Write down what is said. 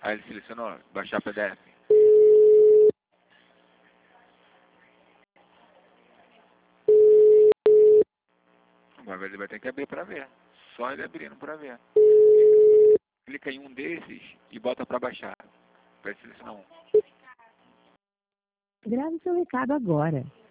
Aí ele selecionou, baixar PDF. Agora ele vai ter que abrir para ver. Só ele abrindo para ver. Clica em um desses e bota para baixar. Vai selecionar um. Grave seu recado agora.